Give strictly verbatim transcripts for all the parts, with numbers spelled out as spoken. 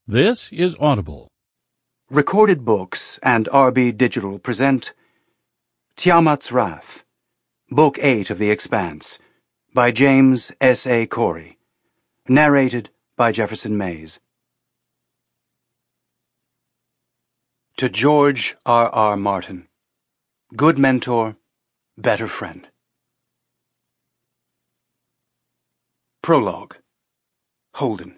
This is Audible. Recorded Books and R B Digital present Tiamat's Wrath, Book eight of The Expanse, by James S A Corey. Narrated by Jefferson Mays. To George R R Martin. Good mentor, better friend. Prologue. Holden.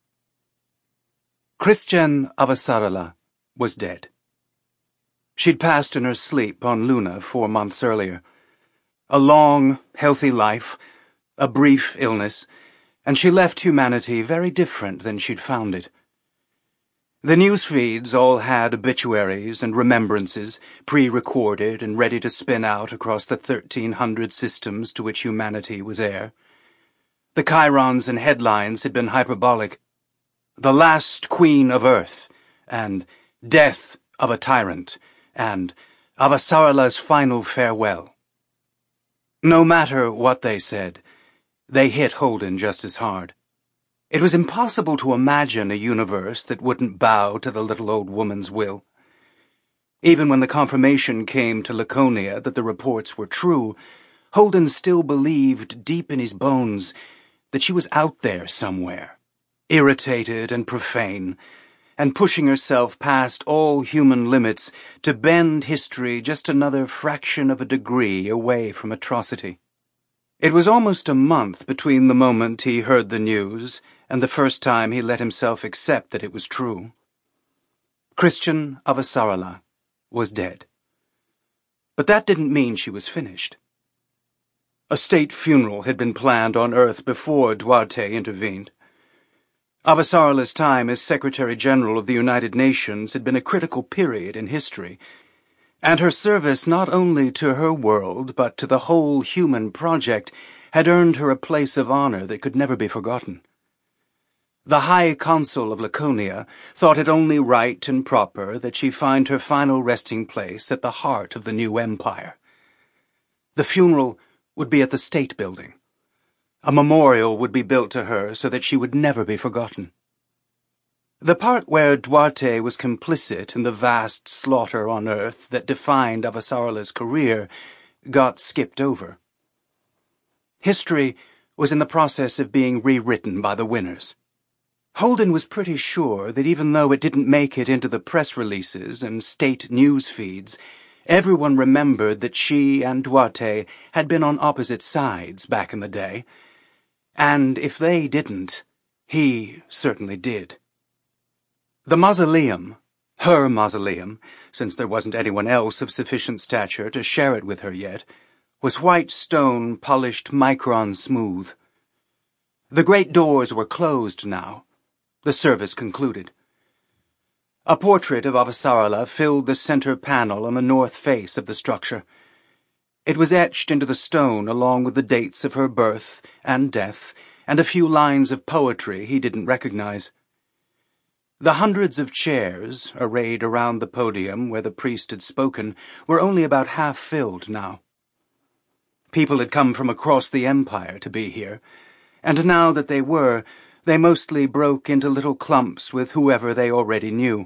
Christian Avasarala was dead. She'd passed in her sleep on Luna four months earlier. A long, healthy life, a brief illness, and she left humanity very different than she'd found it. The news feeds all had obituaries and remembrances pre-recorded and ready to spin out across the thirteen hundred systems to which humanity was heir. The chyrons and headlines had been hyperbolic. The Last Queen of Earth, and Death of a Tyrant, and Avasarala's Final Farewell. No matter what they said, they hit Holden just as hard. It was impossible to imagine a universe that wouldn't bow to the little old woman's will. Even when the confirmation came to Laconia that the reports were true, Holden still believed deep in his bones that she was out there somewhere, irritated and profane, and pushing herself past all human limits to bend history just another fraction of a degree away from atrocity. It was almost a month between the moment he heard the news and the first time he let himself accept that it was true. Christian Avasarala was dead. But that didn't mean she was finished. A state funeral had been planned on Earth before Duarte intervened. Avasarala's time as Secretary-General of the United Nations had been a critical period in history, and her service not only to her world but to the whole human project had earned her a place of honor that could never be forgotten. The High Consul of Laconia thought it only right and proper that she find her final resting place at the heart of the new empire. The funeral would be at the State Building. A memorial would be built to her so that she would never be forgotten. The part where Duarte was complicit in the vast slaughter on Earth that defined Avasarala's career got skipped over. History was in the process of being rewritten by the winners. Holden was pretty sure that even though it didn't make it into the press releases and state news feeds, everyone remembered that she and Duarte had been on opposite sides back in the day. And if they didn't, he certainly did. The mausoleum, her mausoleum, since there wasn't anyone else of sufficient stature to share it with her yet, was white stone polished micron smooth. The great doors were closed now. The service concluded. A portrait of Avasarala filled the center panel on the north face of the structure. It was etched into the stone along with the dates of her birth and death, and a few lines of poetry he didn't recognize. The hundreds of chairs, arrayed around the podium where the priest had spoken, were only about half filled now. People had come from across the empire to be here, and now that they were, they mostly broke into little clumps with whoever they already knew.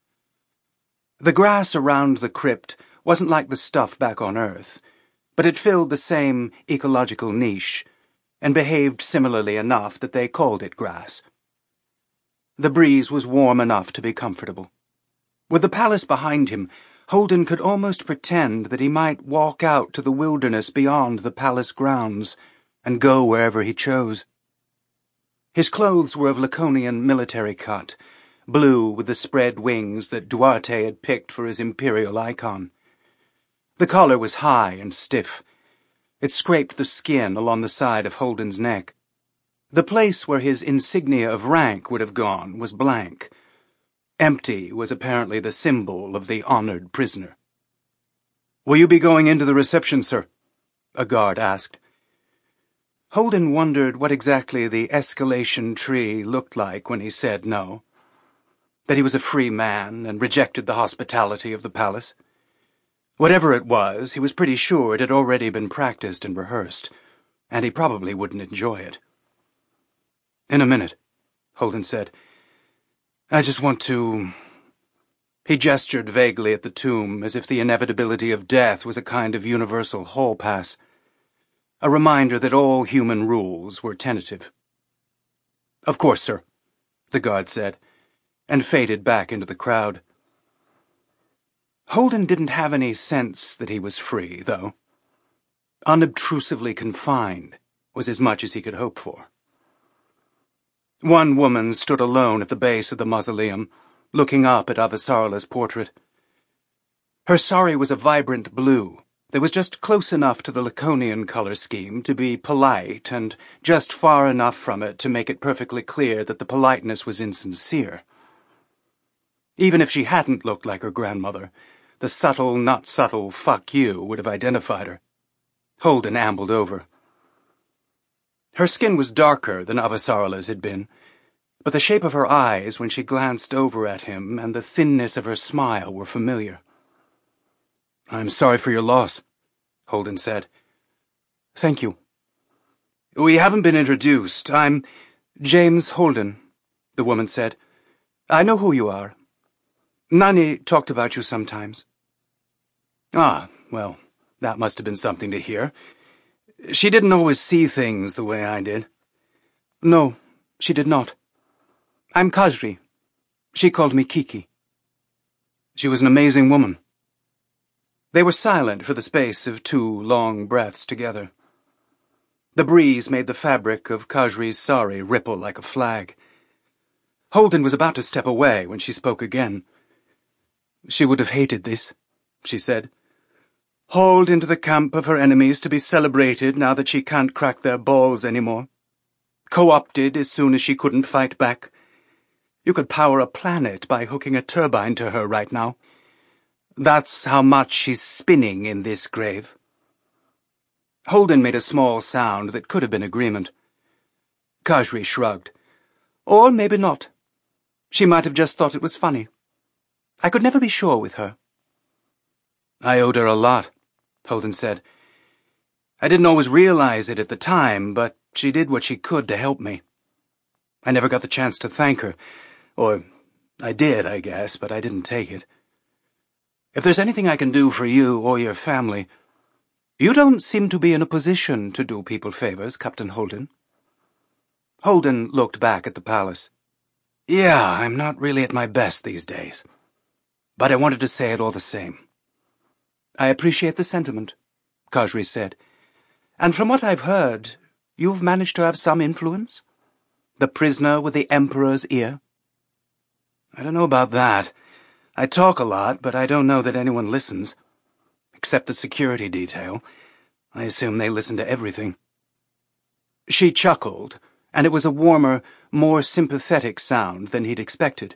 The grass around the crypt wasn't like the stuff back on Earth, but it filled the same ecological niche, and behaved similarly enough that they called it grass. The breeze was warm enough to be comfortable. With the palace behind him, Holden could almost pretend that he might walk out to the wilderness beyond the palace grounds, and go wherever he chose. His clothes were of Laconian military cut, blue with the spread wings that Duarte had picked for his imperial icon. The collar was high and stiff. It scraped the skin along the side of Holden's neck. The place where his insignia of rank would have gone was blank. Empty was apparently the symbol of the honored prisoner. "Will you be going into the reception, sir?" a guard asked. Holden wondered what exactly the escalation tree looked like when he said no. That he was a free man and rejected the hospitality of the palace. Whatever it was, he was pretty sure it had already been practiced and rehearsed, and he probably wouldn't enjoy it. "In a minute," Holden said. I just want to... He gestured vaguely at the tomb, as if the inevitability of death was a kind of universal hall pass, a reminder that all human rules were tentative. "Of course, sir," the guard said, and faded back into the crowd. Holden didn't have any sense that he was free, though. Unobtrusively confined was as much as he could hope for. One woman stood alone at the base of the mausoleum, looking up at Avasarala's portrait. Her sari was a vibrant blue that was just close enough to the Laconian color scheme to be polite and just far enough from it to make it perfectly clear that the politeness was insincere. Even if she hadn't looked like her grandmother, the subtle, not subtle fuck you would have identified her. Holden ambled over. Her skin was darker than Avasarala's had been, but the shape of her eyes when she glanced over at him and the thinness of her smile were familiar. "I'm sorry for your loss," Holden said. "Thank you." "We haven't been introduced. I'm James Holden," the woman said. "I know who you are. Nani talked about you sometimes." "Ah, well, that must have been something to hear. She didn't always see things the way I did." "No, she did not. I'm Kajri. She called me Kiki." "She was an amazing woman." They were silent for the space of two long breaths together. The breeze made the fabric of Kajri's sari ripple like a flag. Holden was about to step away when she spoke again. "She would have hated this," she said. "Hauled into the camp of her enemies to be celebrated now that she can't crack their balls anymore. Co-opted as soon as she couldn't fight back. You could power a planet by hooking a turbine to her right now. That's how much she's spinning in this grave." Holden made a small sound that could have been agreement. Kajri shrugged. "Or maybe not. She might have just thought it was funny. I could never be sure with her." "I owed her a lot," Holden said. "I didn't always realize it at the time, but she did what she could to help me. I never got the chance to thank her. Or, I did, I guess, but I didn't take it. If there's anything I can do for you or your family—" "You don't seem to be in a position to do people favors, Captain Holden." Holden looked back at the palace. "Yeah, I'm not really at my best these days. But I wanted to say it all the same." "I appreciate the sentiment," Kajri said. "And from what I've heard, you've managed to have some influence? The prisoner with the Emperor's ear?" "I don't know about that. I talk a lot, but I don't know that anyone listens. Except the security detail. I assume they listen to everything." She chuckled, and it was a warmer, more sympathetic sound than he'd expected.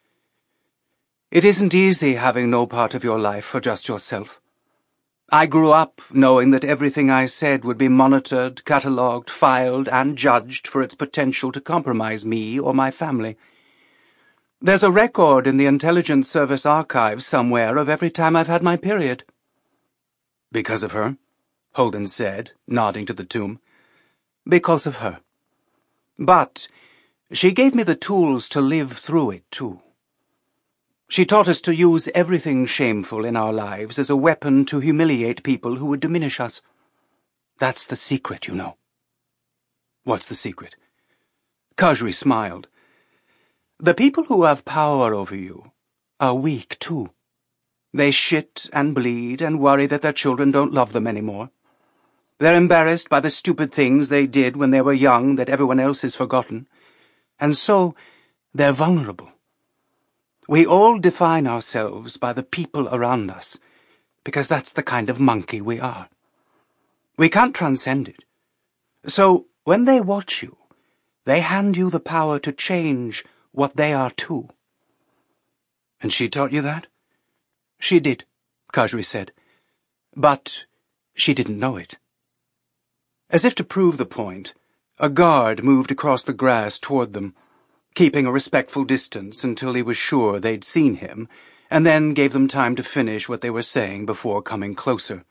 "It isn't easy having no part of your life for just yourself. I grew up knowing that everything I said would be monitored, catalogued, filed, and judged for its potential to compromise me or my family. There's a record in the Intelligence Service archives somewhere of every time I've had my period." "Because of her?" Holden said, nodding to the tomb. "Because of her. But she gave me the tools to live through it, too. She taught us to use everything shameful in our lives as a weapon to humiliate people who would diminish us. That's the secret, you know." "What's the secret?" Kajri smiled. "The people who have power over you are weak, too. They shit and bleed and worry that their children don't love them anymore. They're embarrassed by the stupid things they did when they were young that everyone else has forgotten. And so they're vulnerable. We all define ourselves by the people around us, because that's the kind of monkey we are. We can't transcend it. So when they watch you, they hand you the power to change what they are too." "And she taught you that?" "She did," Kajri said. "But she didn't know it." As if to prove the point, a guard moved across the grass toward them, keeping a respectful distance until he was sure they'd seen him, and then gave them time to finish what they were saying before coming closer.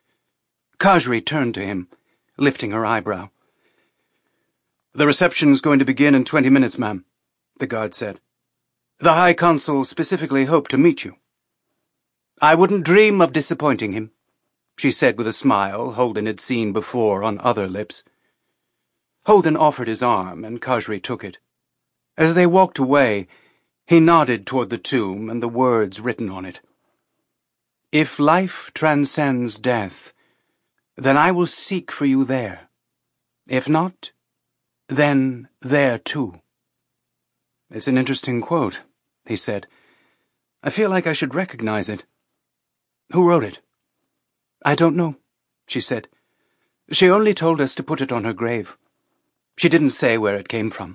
Kajri turned to him, lifting her eyebrow. "The reception's going to begin in twenty minutes, ma'am," the guard said. The High Consul specifically hoped to meet you. I wouldn't dream of disappointing him, she said with a smile Holden had seen before on other lips. Holden offered his arm, and Khazri took it. As they walked away, he nodded toward the tomb and the words written on it. If life transcends death, then I will seek for you there. If not, then there too. It's an interesting quote, he said. I feel like I should recognize it. Who wrote it? I don't know, she said. She only told us to put it on her grave. She didn't say where it came from.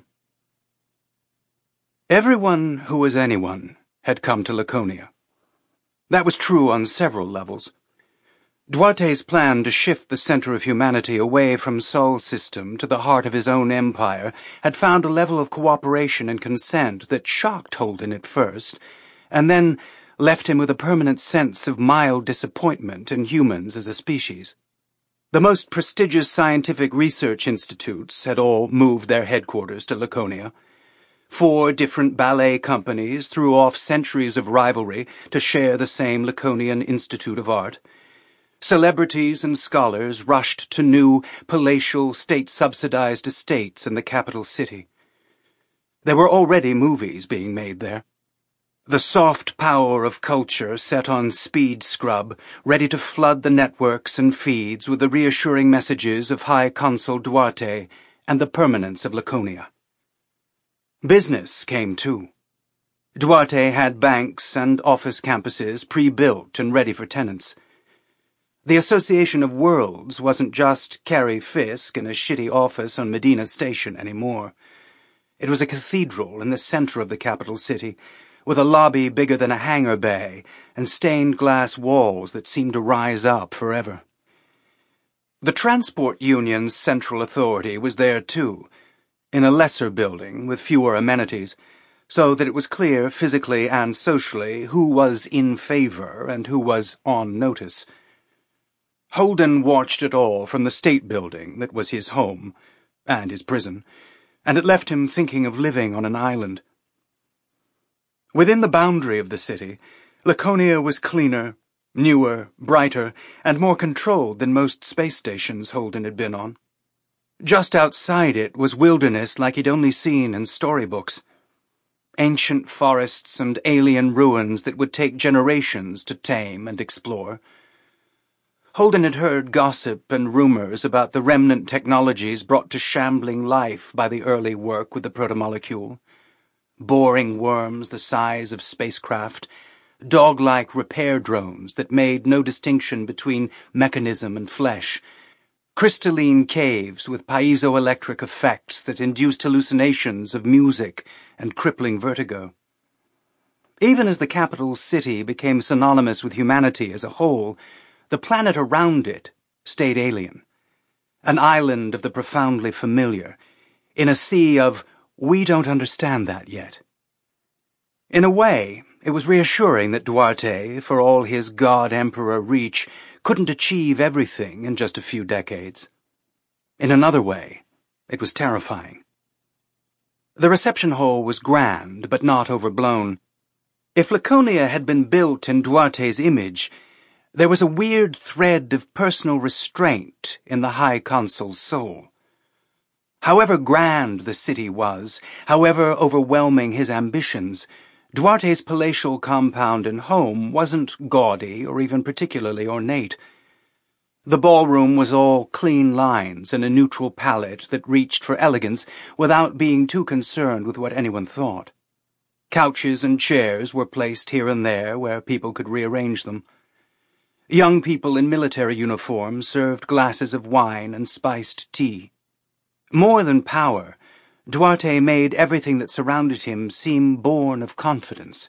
Everyone who was anyone had come to Laconia. That was true on several levels. Duarte's plan to shift the center of humanity away from Sol System to the heart of his own empire had found a level of cooperation and consent that shocked Holden at first, and then left him with a permanent sense of mild disappointment in humans as a species. The most prestigious scientific research institutes had all moved their headquarters to Laconia. Four different ballet companies threw off centuries of rivalry to share the same Laconian Institute of Art. Celebrities and scholars rushed to new, palatial, state-subsidized estates in the capital city. There were already movies being made there. The soft power of culture set on speed scrub, ready to flood the networks and feeds with the reassuring messages of High Consul Duarte and the permanence of Laconia. Business came too. Duarte had banks and office campuses pre-built and ready for tenants. The Association of Worlds wasn't just Carrie Fisk in a shitty office on Medina Station anymore. It was a cathedral in the center of the capital city, with a lobby bigger than a hangar bay and stained glass walls that seemed to rise up forever. The Transport Union's central authority was there too, in a lesser building with fewer amenities, so that it was clear physically and socially who was in favor and who was on notice. Holden watched it all from the state building that was his home, and his prison, and it left him thinking of living on an island. Within the boundary of the city, Laconia was cleaner, newer, brighter, and more controlled than most space stations Holden had been on. Just outside it was wilderness like he'd only seen in storybooks. Ancient forests and alien ruins that would take generations to tame and explore. Holden had heard gossip and rumors about the remnant technologies brought to shambling life by the early work with the protomolecule. Boring worms the size of spacecraft, dog-like repair drones that made no distinction between mechanism and flesh, crystalline caves with piezoelectric effects that induced hallucinations of music and crippling vertigo. Even as the capital city became synonymous with humanity as a whole, the planet around it stayed alien, an island of the profoundly familiar, in a sea of we don't understand that yet. In a way, it was reassuring that Duarte, for all his God-Emperor reach, couldn't achieve everything in just a few decades. In another way, it was terrifying. The reception hall was grand, but not overblown. If Laconia had been built in Duarte's image, there was a weird thread of personal restraint in the High Consul's soul. However grand the city was, however overwhelming his ambitions, Duarte's palatial compound and home wasn't gaudy or even particularly ornate. The ballroom was all clean lines and a neutral palette that reached for elegance without being too concerned with what anyone thought. Couches and chairs were placed here and there where people could rearrange them. Young people in military uniforms served glasses of wine and spiced tea. More than power, Duarte made everything that surrounded him seem born of confidence.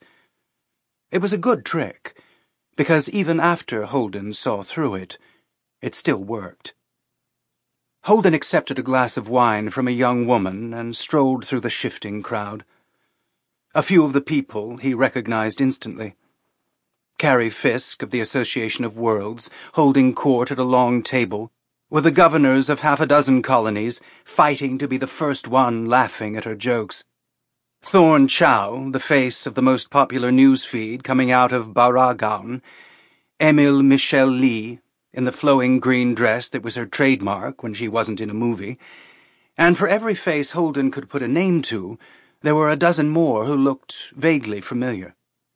It was a good trick, because even after Holden saw through it, it still worked. Holden accepted a glass of wine from a young woman and strolled through the shifting crowd. A few of the people he recognized instantly. Carrie Fisk of the Association of Worlds, holding court at a long table, with the governors of half a dozen colonies fighting to be the first one laughing at her jokes. Thorn Chow, the face of the most popular news feed coming out of Baragaon, Emil Michelle Lee, in the flowing green dress that was her trademark when she wasn't in a movie, and for every face Holden could put a name to, there were a dozen more who looked vaguely familiar.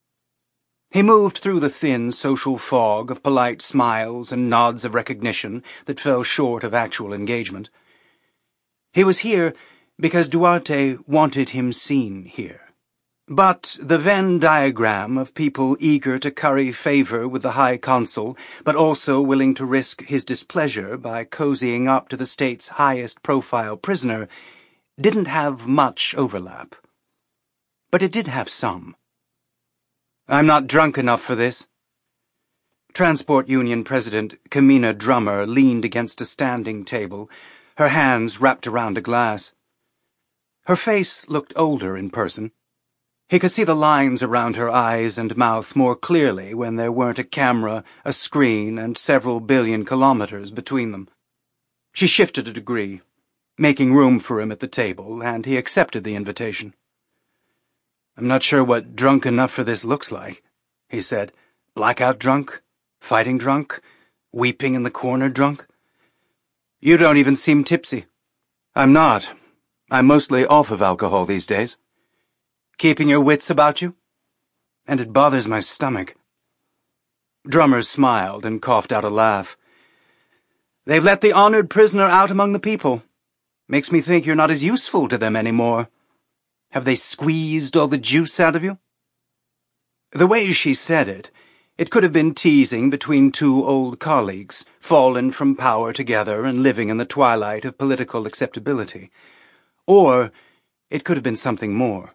He moved through the thin social fog of polite smiles and nods of recognition that fell short of actual engagement. He was here because Duarte wanted him seen here. But the Venn diagram of people eager to curry favor with the High Consul, but also willing to risk his displeasure by cozying up to the state's highest-profile prisoner, didn't have much overlap. But it did have some. "I'm not drunk enough for this." Transport Union President Kamina Drummer leaned against a standing table, her hands wrapped around a glass. Her face looked older in person. He could see the lines around her eyes and mouth more clearly when there weren't a camera, a screen, and several billion kilometers between them. She shifted a degree, making room for him at the table, and he accepted the invitation. "I'm not sure what drunk enough for this looks like," he said. "Blackout drunk? Fighting drunk? Weeping in the corner drunk?" "You don't even seem tipsy." "I'm not. I'm mostly off of alcohol these days." "Keeping your wits about you?" "And it bothers my stomach." Drummer smiled and coughed out a laugh. "They've let the honored prisoner out among the people. Makes me think you're not as useful to them anymore. Have they squeezed all the juice out of you?" The way she said it, it could have been teasing between two old colleagues, fallen from power together and living in the twilight of political acceptability. Or it could have been something more.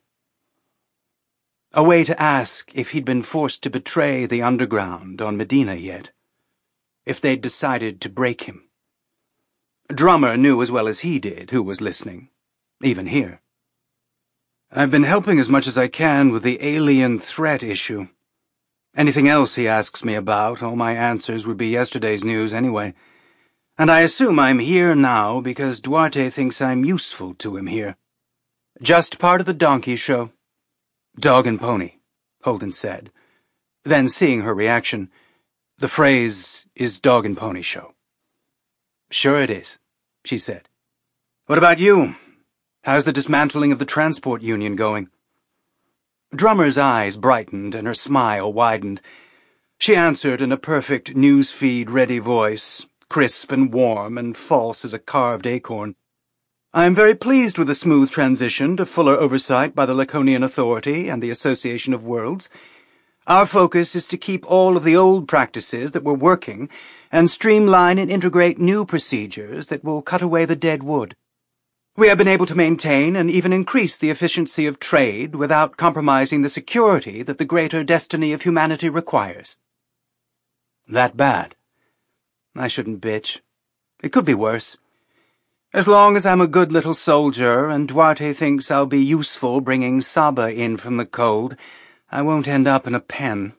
A way to ask if he'd been forced to betray the underground on Medina yet. If they'd decided to break him. Drummer knew as well as he did who was listening, even here. "I've been helping as much as I can with the alien threat issue. Anything else he asks me about, all my answers would be yesterday's news anyway. And I assume I'm here now because Duarte thinks I'm useful to him here. Just part of the donkey show." "Dog and pony," Holden said. Then, seeing her reaction, "The phrase is dog and pony show." "Sure it is," she said. "What about you? How's the dismantling of the transport union going?" Drummer's eyes brightened and her smile widened. She answered in a perfect newsfeed-ready voice, crisp and warm and false as a carved acorn. "I am very pleased with the smooth transition to fuller oversight by the Laconian Authority and the Association of Worlds. Our focus is to keep all of the old practices that were working and streamline and integrate new procedures that will cut away the dead wood. We have been able to maintain and even increase the efficiency of trade without compromising the security that the greater destiny of humanity requires." "That bad?" "I shouldn't bitch. It could be worse. As long as I'm a good little soldier and Duarte thinks I'll be useful bringing Saba in from the cold, I won't end up in a pen."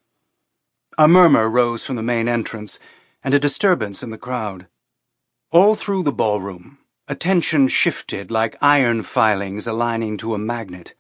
A murmur rose from the main entrance, and a disturbance in the crowd. All through the ballroom, attention shifted like iron filings aligning to a magnet.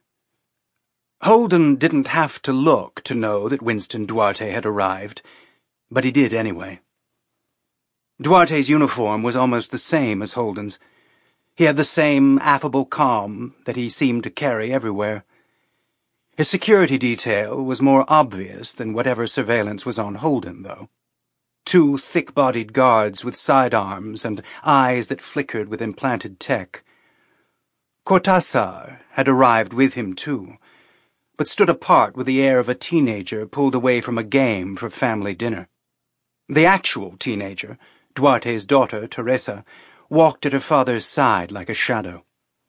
Holden didn't have to look to know that Winston Duarte had arrived, but he did anyway. Duarte's uniform was almost the same as Holden's. He had the same affable calm that he seemed to carry everywhere. His security detail was more obvious than whatever surveillance was on Holden, though. Two thick-bodied guards with sidearms and eyes that flickered with implanted tech. Cortázar had arrived with him, too, but stood apart with the air of a teenager pulled away from a game for family dinner. The actual teenager, Duarte's daughter, Teresa, walked at her father's side like a shadow.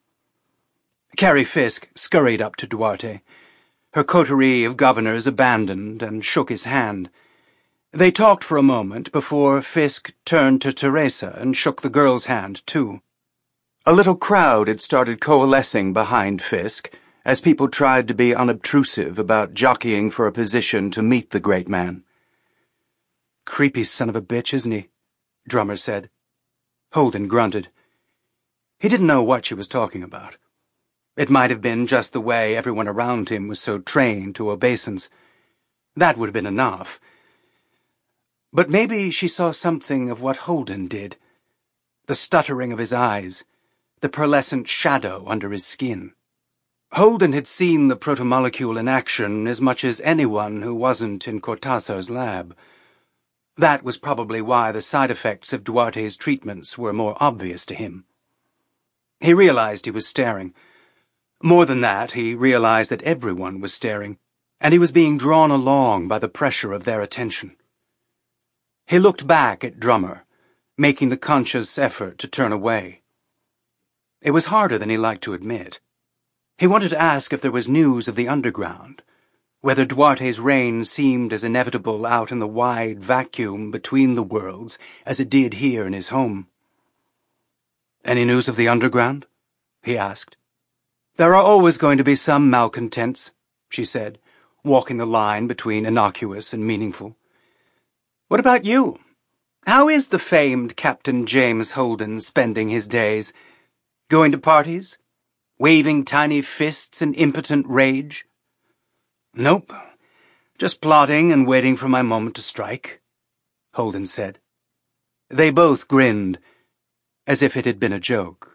Carrie Fisk scurried up to Duarte. Her coterie of governors abandoned and shook his hand. They talked for a moment before Fisk turned to Teresa and shook the girl's hand, too. A little crowd had started coalescing behind Fisk as people tried to be unobtrusive about jockeying for a position to meet the great man. "Creepy son of a bitch, isn't he?" Drummer said. Holden grunted. He didn't know what she was talking about. It might have been just the way everyone around him was so trained to obeisance. That would have been enough. But maybe she saw something of what Holden did. The stuttering of his eyes, the pearlescent shadow under his skin. Holden had seen the protomolecule in action as much as anyone who wasn't in Cortázar's lab. That was probably why the side effects of Duarte's treatments were more obvious to him. He realized he was staring. More than that, he realized that everyone was staring, and he was being drawn along by the pressure of their attention. He looked back at Drummer, making the conscious effort to turn away. It was harder than he liked to admit. He wanted to ask if there was news of the underground, whether Duarte's reign seemed as inevitable out in the wide vacuum between the worlds as it did here in his home. "Any news of the underground?" he asked. "There are always going to be some malcontents," she said, walking the line between innocuous and meaningful. "What about you? How is the famed Captain James Holden spending his days? Going to parties? Waving tiny fists in impotent rage?" "Nope. Just plotting and waiting for my moment to strike," Holden said. They both grinned, as if it had been a joke.